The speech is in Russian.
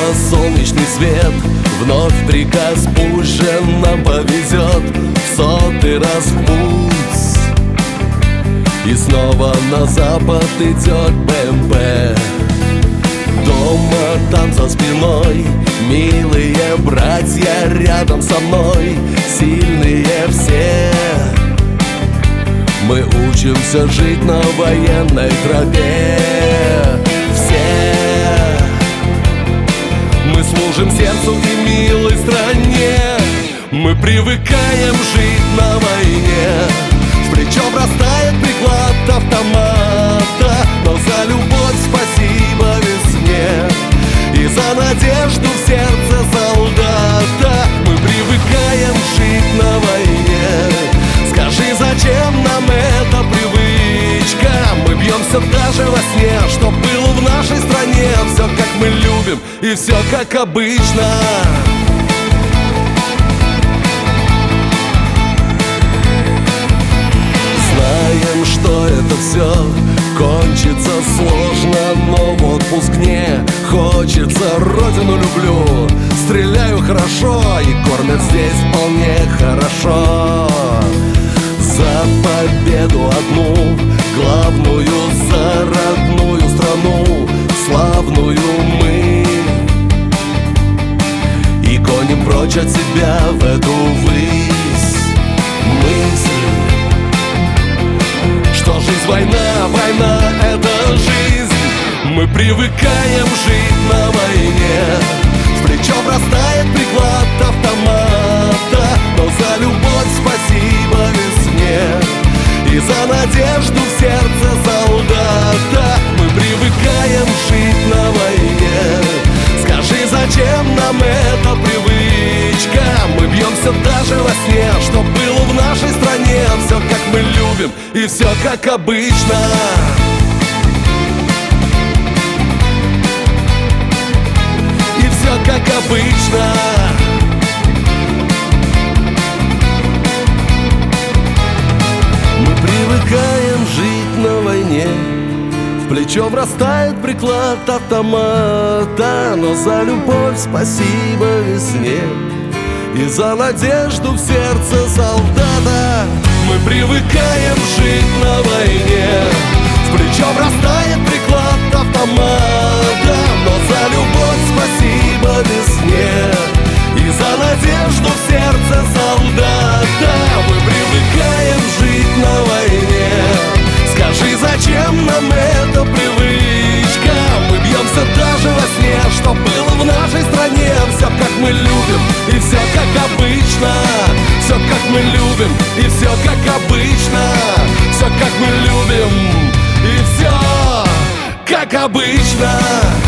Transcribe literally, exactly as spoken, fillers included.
солнечный свет. Вновь приказ, пусть же нам повезет в сотый раз в путь. И снова на запад идет БМП. Дома там за спиной милые братья рядом со мной, сильные все. Мы учимся жить на военной тропе. Все мы служим сердцу и милой стране. Мы привыкаем жить на войне. В плечо врастает приклад автомата, но за любовь спасибо весне и за надежду в сердце солдата. Мы привыкаем жить на войне. Скажи, зачем нам эта привычка? Мы бьемся даже во сне, что было в нашей стране. Все как мы любим и все как обычно. Знаем, что это все кончится сложно, но в отпуск не хочется. Родину люблю, стреляю хорошо и кормят здесь вполне хорошо. За победу одну, главную, за родную страну, славную мы. И гоним прочь от себя в эту высь мысль, что жизнь война, война — это жизнь. Мы привыкаем жить на войне. В плечо врастает приклад автомата, но за любовь спасибо весне и за надежду в сердце солдата. Мы привыкаем жить на войне. Скажи, зачем нам эта привычка? Мы бьемся даже во сне, что было в нашей стране. Все как мы любим и все как обычно. И все как обычно. Мы привыкаем жить на войне. В плечо врастает приклад автомата, но за любовь спасибо весне и за надежду в сердце солдата. Мы привыкаем жить на войне. В плечо врастает приклад автомата, но за любовь спасибо весне и за надежду в сердце солдата. Мы привыкаем жить на войне. Скажи, зачем нам эта привычка? Мы бьемся даже во сне, что было в нашей стране. Все как мы любим и все как обычно. Все как мы любим и все как обычно. Все как мы любим и все как обычно.